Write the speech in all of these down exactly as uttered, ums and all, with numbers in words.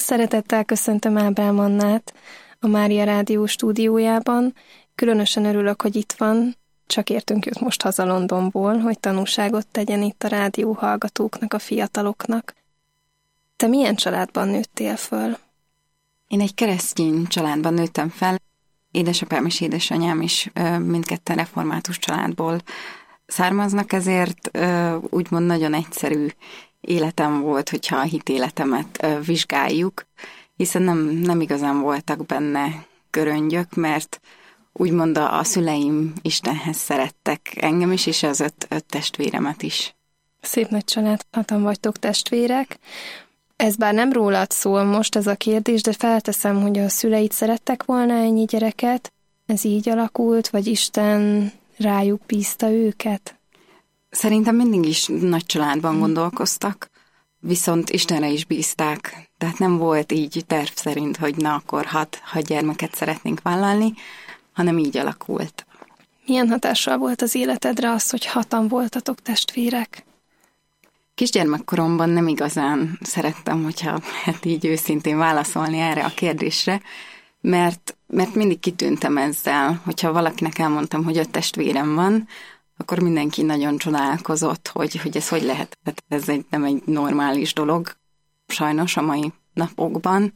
Szeretettel köszöntöm Ábel Mannát a Mária Rádió stúdiójában. Különösen örülök, hogy itt van. Csak értünk jött most haza Londonból, hogy tanúságot tegyen itt a rádió hallgatóknak, a fiataloknak. Te milyen családban nőttél föl? Én egy keresztény családban nőttem fel. Édesapám és édesanyám is mindketten református családból származnak, ezért úgymond nagyon egyszerű életem volt, hogyha a hitéletemet vizsgáljuk, hiszen nem, nem igazán voltak benne göröngyök, mert úgymond a, a szüleim Istenhez szerettek engem is, és az öt, öt testvéremet is. Szép nagy család, hatan vagytok testvérek. Ez bár nem rólad szól most ez a kérdés, de felteszem, hogy a szüleid szerettek volna ennyi gyereket? Ez így alakult, vagy Isten rájuk bízta őket? Szerintem mindig is nagy családban gondolkoztak, viszont Istenre is bízták. Tehát nem volt így terv szerint, hogy na akkor hat, hat gyermeket szeretnénk vállalni, hanem így alakult. Milyen hatással volt az életedre az, hogy hatan voltatok testvérek? Kisgyermekkoromban nem igazán szerettem, hogyha hát így őszintén válaszolni erre a kérdésre, mert, mert mindig kitűntem ezzel, hogyha valakinek elmondtam, hogy öt testvérem van, akkor mindenki nagyon csodálkozott, hogy, hogy ez hogy lehet. Tehát ez egy, nem egy normális dolog, sajnos a mai napokban,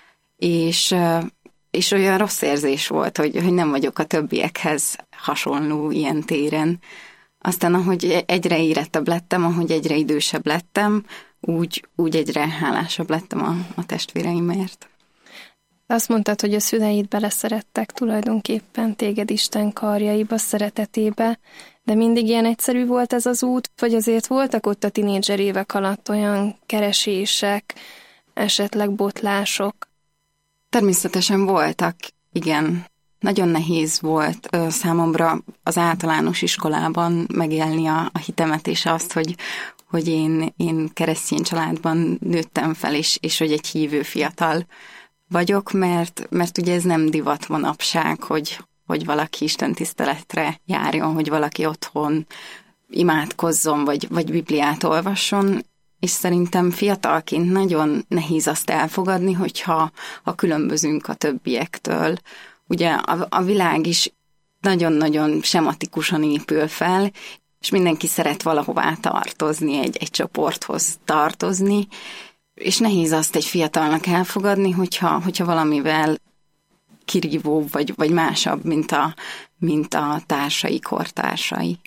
és, és olyan rossz érzés volt, hogy, hogy nem vagyok a többiekhez hasonló ilyen téren. Aztán, ahogy egyre érettebb lettem, ahogy egyre idősebb lettem, úgy, úgy egyre hálásabb lettem a, a testvéreimért. Azt mondtad, hogy a szüleid beleszerettek tulajdonképpen téged Isten karjaiba, szeretetébe, de mindig ilyen egyszerű volt ez az út, vagy azért voltak ott a tinédzser évek alatt olyan keresések, esetleg botlások? Természetesen voltak, igen. Nagyon nehéz volt ö, számomra az általános iskolában megélni a, a hitemet, és azt, hogy, hogy én, én keresztény családban nőttem fel, és, és hogy egy hívő fiatal vagyok, mert, mert ugye ez nem divat manapság, hogy, hogy valaki istentiszteletre járjon, hogy valaki otthon imádkozzon, vagy, vagy Bibliát olvasson, és szerintem fiatalként nagyon nehéz azt elfogadni, hogyha ha különbözünk a többiektől. Ugye a, a világ is nagyon-nagyon sematikusan épül fel, és mindenki szeret valahová tartozni, egy, egy csoporthoz tartozni, és nehéz azt egy fiatalnak elfogadni, hogyha, hogyha valamivel kirívóbb, vagy, vagy másabb, mint a, mint a társai, kortársai.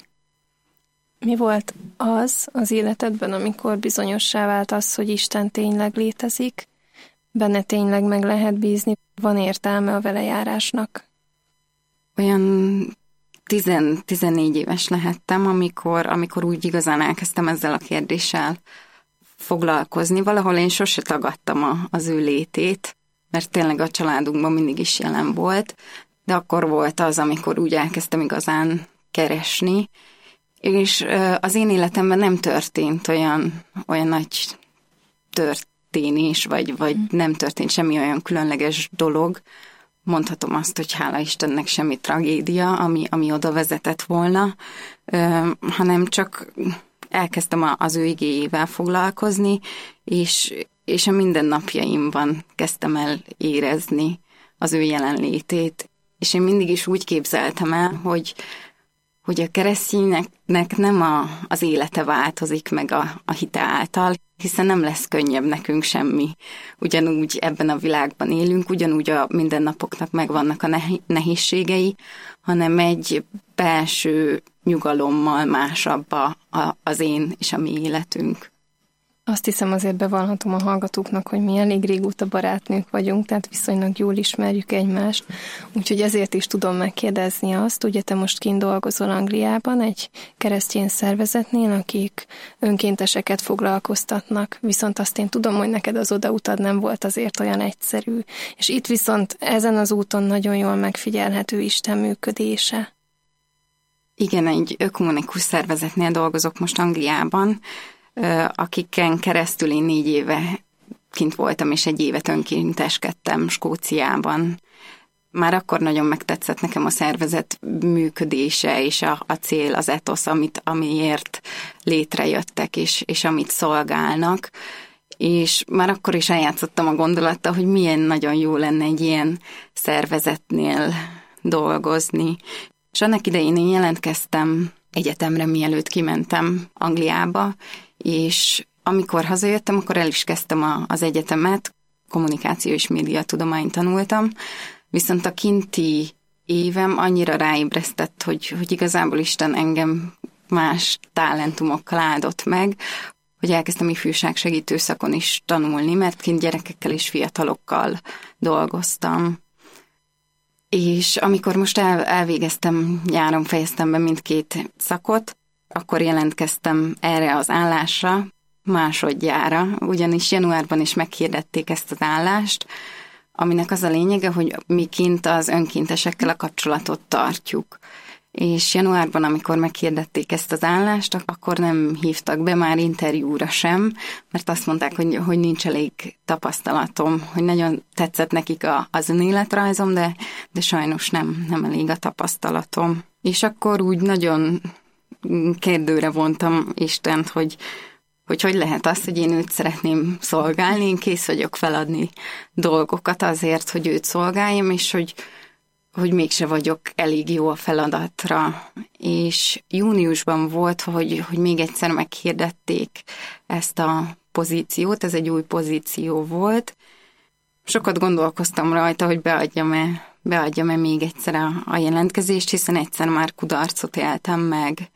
Mi volt az az életedben, amikor bizonyossá vált az, hogy Isten tényleg létezik, benne tényleg meg lehet bízni, van értelme a velejárásnak? Olyan tizennégy éves lehettem, amikor, amikor úgy igazán elkezdtem ezzel a kérdéssel foglalkozni. Valahol én sose tagadtam a, az ő létét, mert tényleg a családunkban mindig is jelen volt, de akkor volt az, amikor úgy elkezdtem igazán keresni, és az én életemben nem történt olyan, olyan nagy történés, vagy, vagy nem történt semmi olyan különleges dolog. Mondhatom azt, hogy hála Istennek semmi tragédia, ami, ami oda vezetett volna, hanem csak elkezdtem az ő igéjével foglalkozni, és, és a mindennapjaimban kezdtem el érezni az ő jelenlétét. És én mindig is úgy képzeltem el, hogy, hogy a kereszténynek nem a, az élete változik meg a, a hite által, hiszen nem lesz könnyebb nekünk semmi. Ugyanúgy ebben a világban élünk, ugyanúgy a mindennapoknak megvannak a nehézségei, hanem egy belső nyugalommal másabb a, a, az én és a mi életünk. Azt hiszem, azért bevallhatom a hallgatóknak, hogy mi elég régóta barátnők vagyunk, tehát viszonylag jól ismerjük egymást, úgyhogy ezért is tudom megkérdezni azt, ugye te most kint dolgozol Angliában egy keresztény szervezetnél, akik önkénteseket foglalkoztatnak, viszont azt én tudom, hogy neked az odautad nem volt azért olyan egyszerű, és itt viszont ezen az úton nagyon jól megfigyelhető Isten működése. Igen, egy ökumenikus szervezetnél dolgozok most Angliában, akiken keresztül én négy éve kint voltam, és egy évet önkénteskedtem Skóciában. Már akkor nagyon megtetszett nekem a szervezet működése, és a, a cél, az etosz, amit, amiért létrejöttek, és, és amit szolgálnak. és már akkor is eljátszottam a gondolattal, hogy milyen nagyon jó lenne egy ilyen szervezetnél dolgozni. És annak idején én jelentkeztem egyetemre, mielőtt kimentem Angliába, és amikor hazajöttem, akkor el is kezdtem a, az egyetemet, kommunikáció és médiatudományt tanultam, viszont a kinti évem annyira ráébresztett, hogy, hogy igazából Isten engem más talentumokkal áldott meg, hogy elkezdtem ifjúságsegítő szakon is tanulni, mert kint gyerekekkel és fiatalokkal dolgoztam. És amikor most el, elvégeztem, nyáron fejeztem be mindkét szakot, akkor jelentkeztem erre az állásra másodjára, ugyanis januárban is meghirdették ezt az állást, aminek az a lényege, hogy mi kint az önkéntesekkel a kapcsolatot tartjuk. És januárban, amikor meghirdették ezt az állást, akkor nem hívtak be már interjúra sem, mert azt mondták, hogy, hogy nincs elég tapasztalatom, hogy nagyon tetszett nekik a, az önéletrajzom, de, de sajnos nem, nem elég a tapasztalatom. És akkor úgy nagyon kérdőre vontam Istent, hogy hogy hogy lehet az, hogy én őt szeretném szolgálni, én kész vagyok feladni dolgokat azért, hogy őt szolgáljam, és hogy, hogy mégse vagyok elég jó a feladatra. És júniusban volt, hogy, hogy még egyszer meghirdették ezt a pozíciót, ez egy új pozíció volt. Sokat gondolkoztam rajta, hogy beadjam-e, beadjam-e még egyszer a, a jelentkezést, hiszen egyszer már kudarcot éltem meg,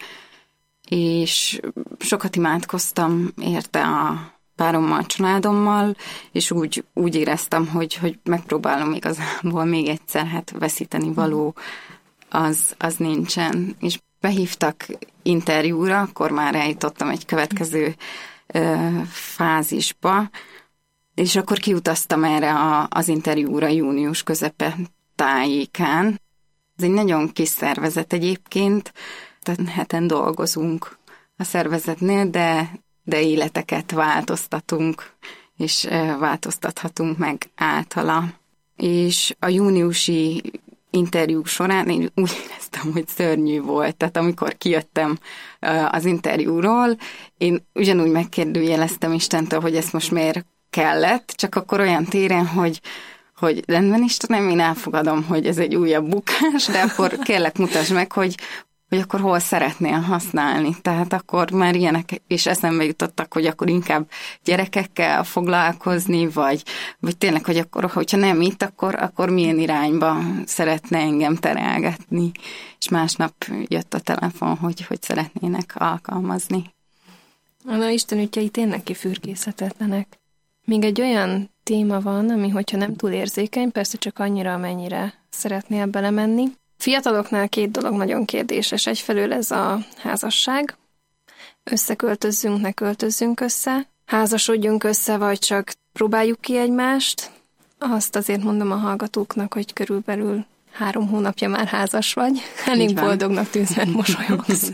és sokat imádkoztam érte a párommal, a családommal, és úgy, úgy éreztem, hogy, hogy megpróbálom igazából még egyszer, hát veszíteni való az, az nincsen. És behívtak interjúra, akkor már eljutottam egy következő ö, fázisba, és akkor kiutaztam erre a, az interjúra június közepe tájékán. Ez egy nagyon kis szervezet egyébként, tehát heten dolgozunk a szervezetnél, de, de életeket változtatunk, és változtathatunk meg általa. És a júniusi interjú során én úgy éreztem, hogy szörnyű volt. Tehát amikor kijöttem az interjúról, én ugyanúgy megkérdőjeleztem Istentől, hogy ezt most miért kellett, csak akkor olyan téren, hogy hogy rendben Istenem, én elfogadom, hogy ez egy újabb bukás, de akkor kérlek mutasd meg, hogy hogy akkor hol szeretnél használni. Tehát akkor már ilyenek is eszembe jutottak, hogy akkor inkább gyerekekkel foglalkozni, vagy, vagy tényleg, hogy akkor, hogyha nem itt, akkor, akkor milyen irányba szeretne engem terelgetni. És másnap jött a telefon, hogy, hogy szeretnének alkalmazni. Na, Isten ügyei tényleg kifürkészhetetlenek. Még egy olyan téma van, ami, hogyha nem túl érzékeny, persze csak annyira, amennyire szeretnél belemenni. Fiataloknál két dolog nagyon kérdéses. Egyfelől ez a házasság. Összeköltözzünk, ne költözzünk össze. Házasodjunk össze, vagy csak próbáljuk ki egymást. Azt azért mondom a hallgatóknak, hogy körülbelül három hónapja már házas vagy. Elég boldognak tűnsz, mert mosolyogsz.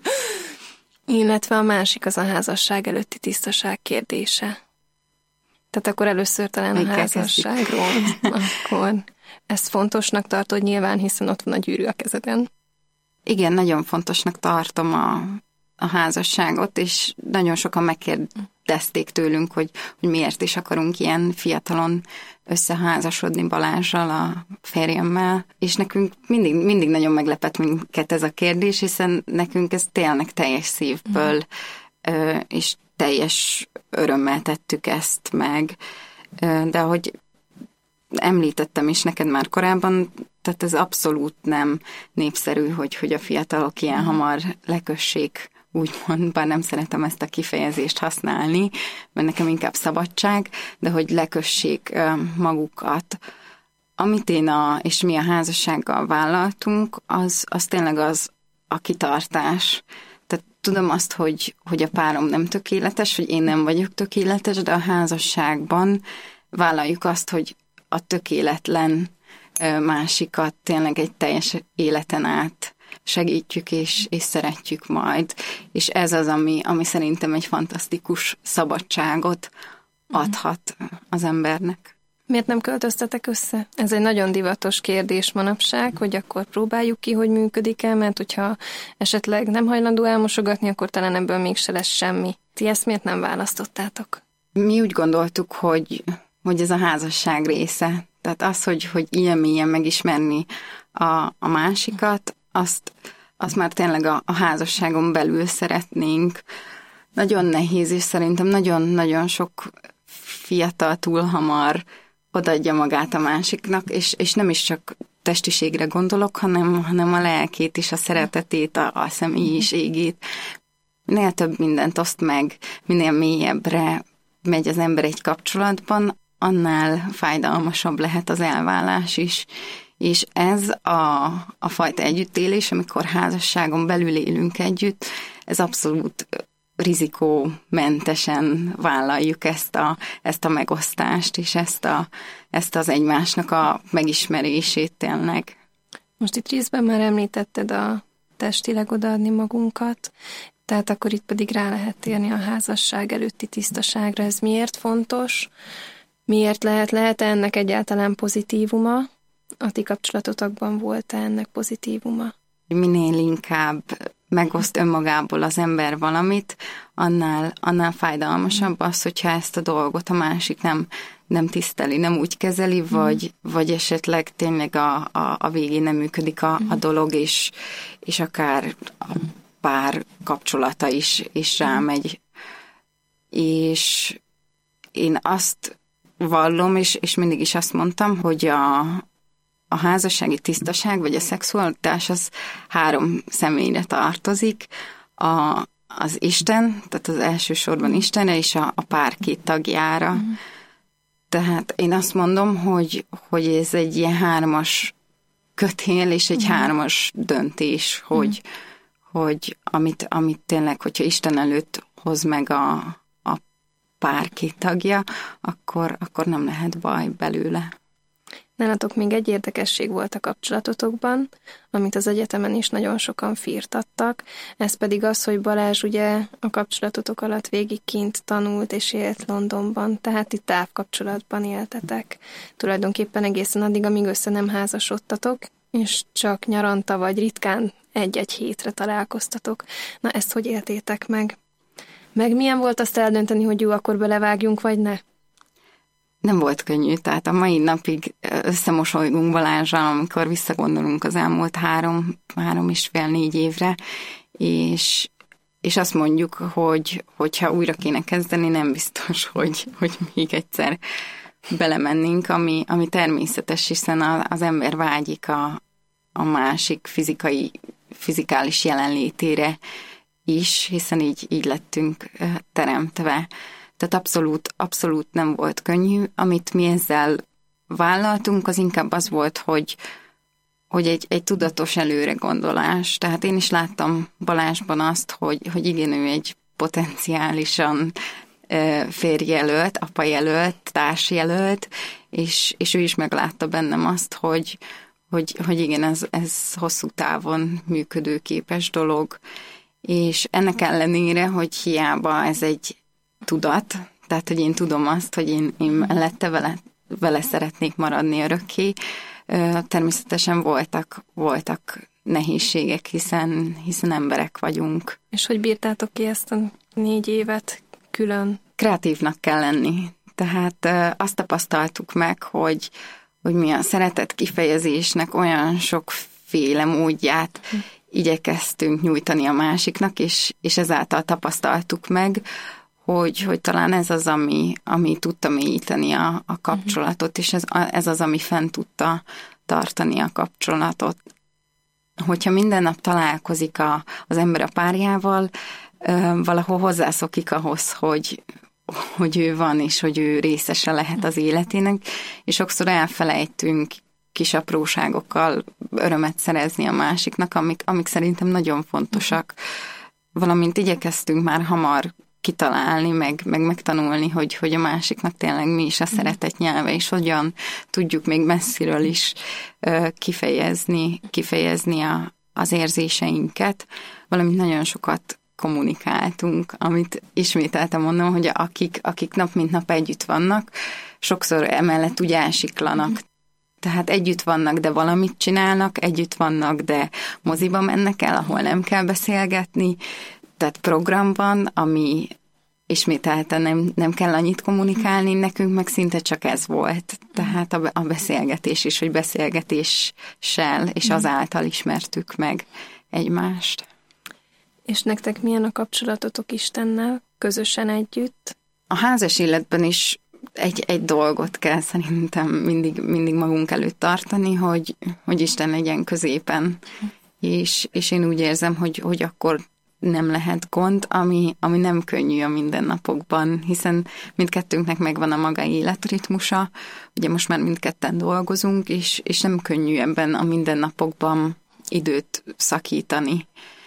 Illetve a másik az a házasság előtti tisztaság kérdése. Tehát akkor először talán a házasságról. Akkor ezt fontosnak tartod nyilván, hiszen ott van a gyűrű a kezeden. Igen, nagyon fontosnak tartom a, a házasságot, és nagyon sokan megkérdezték tőlünk, hogy, hogy miért is akarunk ilyen fiatalon összeházasodni Balázsral, a férjemmel, és nekünk mindig, mindig nagyon meglepett minket ez a kérdés, hiszen nekünk ez tényleg teljes szívből, mm. és teljes örömmel tettük ezt meg, de hogy említettem is neked már korábban, tehát ez abszolút nem népszerű, hogy, hogy a fiatalok ilyen hamar lekössék, úgymond, bár nem szeretem ezt a kifejezést használni, mert nekem inkább szabadság, de hogy lekössék magukat. Amit én a, és mi a házassággal vállaltunk, az, az tényleg az a kitartás. Tehát tudom azt, hogy, hogy a párom nem tökéletes, hogy én nem vagyok tökéletes, de a házasságban vállaljuk azt, hogy a tökéletlen másikat tényleg egy teljes életen át segítjük és, és szeretjük majd. És ez az, ami, ami szerintem egy fantasztikus szabadságot adhat az embernek. Miért nem költöztetek össze? Ez egy nagyon divatos kérdés manapság, hogy akkor próbáljuk ki, hogy működik-e, mert hogyha esetleg nem hajlandó elmosogatni, akkor talán ebből mégse lesz semmi. Ti ezt miért nem választottátok? Mi úgy gondoltuk, hogy, hogy ez a házasság része. Tehát az, hogy, hogy ilyen mélyen megismerni a, a másikat, azt, azt már tényleg a, a házasságon belül szeretnénk. Nagyon nehéz, és szerintem nagyon-nagyon sok fiatal túl hamar odaadja magát a másiknak, és, és nem is csak testiségre gondolok, hanem, hanem a lelkét is, a szeretetét, a, a személyiségét. Minél több mindent oszt meg, minél mélyebbre megy az ember egy kapcsolatban, annál fájdalmasabb lehet az elválás is. És ez a, a fajta együttélés, amikor házasságon belül élünk együtt, ez abszolút rizikómentesen vállaljuk ezt a, ezt a megosztást, és ezt, a, ezt az egymásnak a megismerését tényleg. Most itt részben már említetted a testileg odaadni magunkat, tehát akkor itt pedig rá lehet térni a házasság előtti tisztaságra. Ez miért fontos? Miért lehet? Lehet-e ennek egyáltalán pozitívuma? A ti kapcsolatotokban volt-e ennek pozitívuma? Minél inkább megoszt önmagából az ember valamit, annál, annál fájdalmasabb az, hogyha ezt a dolgot a másik nem, nem tiszteli, nem úgy kezeli, mm. vagy, vagy esetleg tényleg a, a, a végén nem működik a, a dolog, és, és akár a pár kapcsolata is, is rámegy. És én azt vallom, és, és mindig is azt mondtam, hogy a, a házassági tisztaság, vagy a szexualitás az három személyre tartozik. A, az Isten, tehát az elsősorban Istenre, és a, a pár két tagjára. Mm. Tehát én azt mondom, hogy, hogy ez egy ilyen hármas kötél, és egy mm. hármas döntés, hogy, mm. hogy amit, amit tényleg, hogyha Isten előtt hoz meg a, a pár két tagja, akkor, akkor nem lehet baj belőle. Nálatok még egy érdekesség volt a kapcsolatotokban, amit az egyetemen is nagyon sokan firtattak, ez pedig az, hogy Balázs ugye a kapcsolatotok alatt végig kint tanult és élt Londonban, tehát itt távkapcsolatban éltetek. Tulajdonképpen egészen addig, amíg össze nem házasodtatok, és csak nyaranta vagy ritkán egy-egy hétre találkoztatok. Na ezt hogy éltétek meg? Meg milyen volt azt eldönteni, hogy jó, akkor belevágjunk, vagy ne? Nem volt könnyű, tehát a mai napig összemosolygunk Balázsral, amikor visszagondolunk az elmúlt három, három és fél, négy évre, és, és azt mondjuk, hogy hogyha újra kéne kezdeni, nem biztos, hogy, hogy még egyszer belemennénk, ami, ami természetes, hiszen az ember vágyik a, a másik fizikai, fizikális jelenlétére is, hiszen így, így lettünk teremtve. Tehát abszolút, abszolút nem volt könnyű. Amit mi ezzel vállaltunk, az inkább az volt, hogy, hogy egy, egy tudatos előre gondolás. Tehát én is láttam Balázsban azt, hogy, hogy igen, ő egy potenciálisan férjjelölt, apajelölt, társjelölt, és, és ő is meglátta bennem azt, hogy, hogy, hogy igen, ez, ez hosszú távon működőképes dolog. És ennek ellenére, hogy hiába ez egy tudat, tehát, hogy én tudom azt, hogy én, én mellette vele, vele szeretnék maradni örökké. Természetesen voltak, voltak nehézségek, hiszen, hiszen emberek vagyunk. És hogy bírtátok ki ezt a négy évet külön? Kreatívnak kell lenni. Tehát azt tapasztaltuk meg, hogy, hogy mi a szeretet kifejezésnek olyan sokféle módját hm. igyekeztünk nyújtani a másiknak, és, és ezáltal tapasztaltuk meg, Hogy, hogy talán ez az, ami, ami tudta mélyíteni a, a kapcsolatot, és ez, ez az, ami fent tudta tartani a kapcsolatot. Hogyha minden nap találkozik a, az ember a párjával, valahol hozzászokik ahhoz, hogy, hogy ő van, és hogy ő részese lehet az életének, és sokszor elfelejtünk kis apróságokkal örömet szerezni a másiknak, amik, amik szerintem nagyon fontosak. Valamint igyekeztünk már hamar kitalálni, meg, meg megtanulni, hogy, hogy a másiknak tényleg mi is a szeretet nyelve, és hogyan tudjuk még messziről is uh, kifejezni, kifejezni a, az érzéseinket, valamint nagyon sokat kommunikáltunk, amit ismételtem mondom, hogy akik, akik nap mint nap együtt vannak, sokszor emellett úgy elsiklanak. Tehát együtt vannak, de valamit csinálnak, együtt vannak, de moziba mennek el, ahol nem kell beszélgetni, tehát program van, ami, ismételten nem, nem kell annyit kommunikálni, nekünk meg szinte csak ez volt. Tehát a, a beszélgetés is, hogy beszélgetéssel és azáltal ismertük meg egymást. És nektek milyen a kapcsolatotok Istennel, közösen együtt? A házas életben is egy, egy dolgot kell szerintem mindig, mindig magunk előtt tartani, hogy, hogy Isten legyen középen. És, és én úgy érzem, hogy, hogy akkor nem lehet gond, ami, ami nem könnyű a mindennapokban, hiszen mindkettőnknek megvan a maga életritmusa, ugye most már mindketten dolgozunk, és, és nem könnyű ebben a mindennapokban időt szakítani.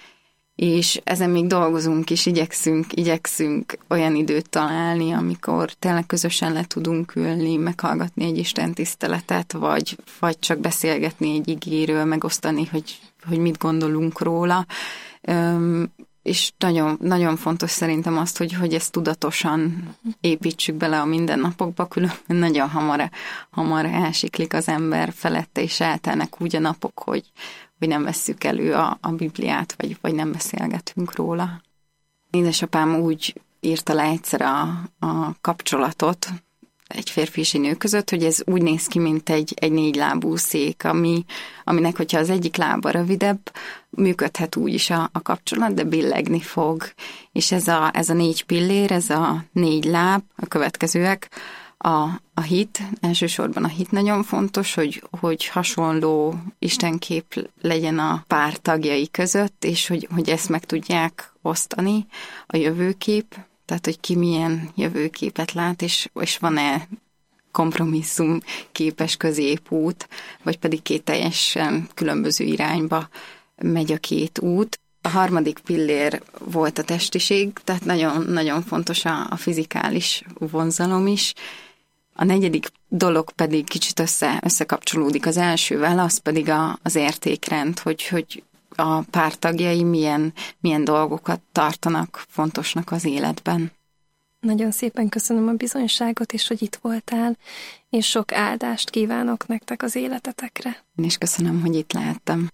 És ezen még dolgozunk is, igyekszünk, igyekszünk olyan időt találni, amikor tényleg közösen le tudunk ülni, meghallgatni egy istentiszteletet, vagy, vagy csak beszélgetni egy igéről, megosztani, hogy, hogy mit gondolunk róla. Üm, és nagyon, nagyon fontos szerintem azt, hogy, hogy ezt tudatosan építsük bele a mindennapokba, különben nagyon hamar, hamar elsiklik az ember felette, és eltelnek úgy a napok, hogy hogy nem vesszük elő a, a Bibliát, vagy, vagy nem beszélgetünk róla. Édesapám úgy írta le egyszer a, a kapcsolatot egy férfi és egy nő között, hogy ez úgy néz ki, mint egy, egy négylábú szék, ami, aminek, hogyha az egyik lába rövidebb, működhet úgy is a, a kapcsolat, de billegni fog. És ez a, ez a négy pillér, ez a négy láb, a következőek, A, a hit, elsősorban a hit nagyon fontos, hogy, hogy hasonló istenkép legyen a pár tagjai között, és hogy, hogy ezt meg tudják osztani. A jövőkép, tehát hogy ki milyen jövőképet lát, és, és van-e kompromisszum képes középút, vagy pedig két teljesen különböző irányba megy a két út. A harmadik pillér volt a testiség, tehát nagyon, nagyon fontos a, a fizikális vonzalom is. A negyedik dolog pedig kicsit össze, összekapcsolódik az elsővel, az pedig a, az értékrend, hogy, hogy a pártagjai milyen, milyen dolgokat tartanak fontosnak az életben. Nagyon szépen köszönöm a bizonyságot, és hogy itt voltál, és sok áldást kívánok nektek az életetekre. Én is köszönöm, hogy itt lehettem.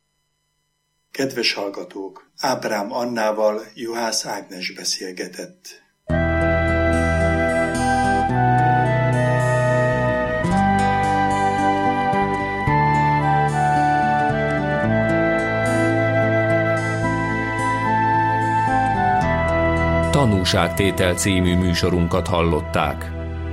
Kedves hallgatók, Ábrám Annával Juhász Ágnes beszélgetett. Tanúságtétel című műsorunkat hallották.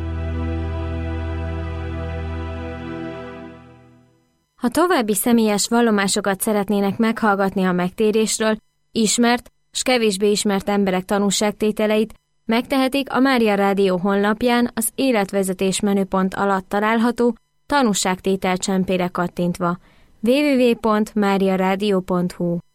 Ha további személyes vallomásokat szeretnének meghallgatni a megtérésről, ismert s kevésbé ismert emberek tanúságtételeit, megtehetik a Mária Rádió honlapján az életvezetés menüpont alatt található tanúságtétel csempére kattintva. double-u double-u double-u pont mária rádió pont hu